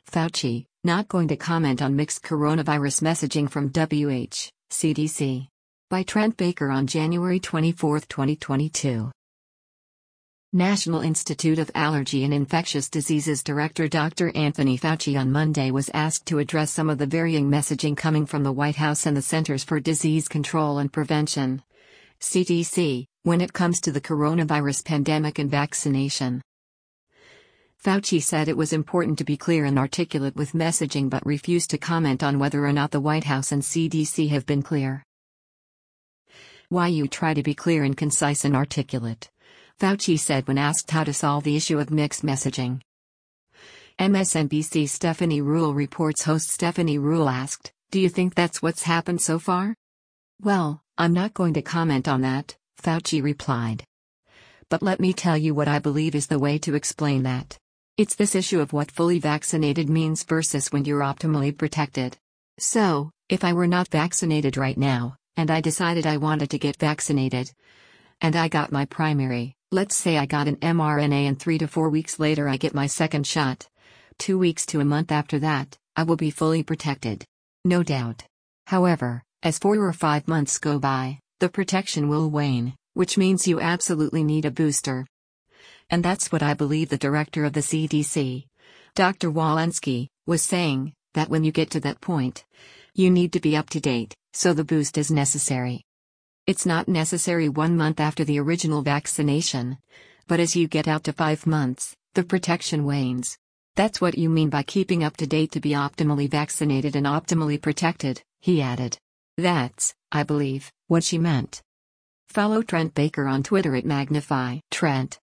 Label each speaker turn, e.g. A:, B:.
A: Fauci, not going to comment on mixed coronavirus messaging from CDC. By Trent Baker on January 24, 2022. National Institute of Allergy and Infectious Diseases Director Dr. Anthony Fauci on Monday was asked to address some of the varying messaging coming from the White House and the Centers for Disease Control and Prevention, CDC, when it comes to the coronavirus pandemic and vaccination. Fauci said it was important to be clear and articulate with messaging but refused to comment on whether or not the White House and CDC have been clear. Why you try to be clear and concise and articulate, Fauci said when asked how to solve the issue of mixed messaging. MSNBC Stephanie Ruhle Reports host Stephanie Ruhle asked, "Do you think that's what's happened so far?" "Well, I'm not going to comment on that," Fauci replied. "But let me tell you what I believe is the way to explain that. It's this issue of what fully vaccinated means versus when you're optimally protected. So, if I were not vaccinated right now, and I decided I wanted to get vaccinated, and I got my primary, let's say I got an mRNA and 3 to 4 weeks later I get my second shot, 2 weeks to a month after that, I will be fully protected. No doubt. However, as 4 or 5 months go by, the protection will wane, which means you absolutely need a booster. And that's what I believe the director of the CDC, Dr. Walensky, was saying, that when you get to that point, you need to be up to date, so the boost is necessary. It's not necessary 1 month after the original vaccination, but as you get out to 5 months, the protection wanes. That's what you mean by keeping up to date to be optimally vaccinated and optimally protected," he added. That's, I believe, what she meant. Follow Trent Baker on Twitter at Magnify Trent.